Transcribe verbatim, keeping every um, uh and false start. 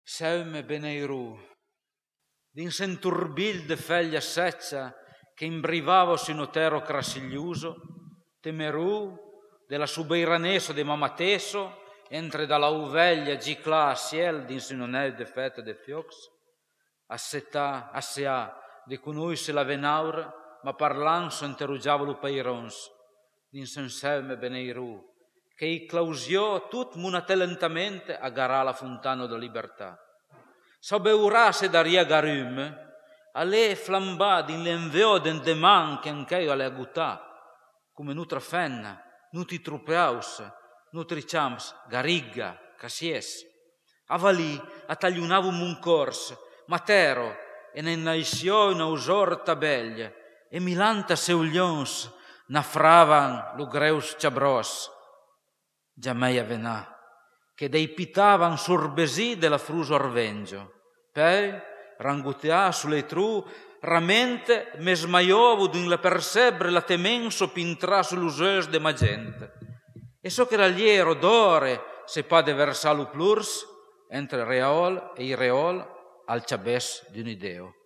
Seume beneiru, din senturbil de feglia seccia che imbrivavo su notero crasigliuso, temeru della subeiranessa de mamateso, entre dalla uveglia gicla a ciel din sinonel de fete de fiox, asseta, assea, de cunui se la venaur, ma parlanso interrugiavo lu peirons, din senseume beneiru, che i clausiò tut munate lentamente a garà la fontana da libertà. Sabeurà se daria garum, alle flambà din l'enveo den deman che anch'io alle agutà, come nutra fenna, nuti trupeaus, nutri chams, garigga, casies. Avalì a tagliunavu mun cors, matero, e ne naisio una usorta beglia, e milanta seulions nafravan lu greus ciabros. Giameia venà, che dei pitavan sorbesì della fruso arvengio, poi rangutea sulle tru, ramente mesmaiovu din la persebre la temenso pintrà sull'useus de magente. E so che l'agliero d'ore se pa de versalu plurs, entre reol e i reol al ciabes di un ideo.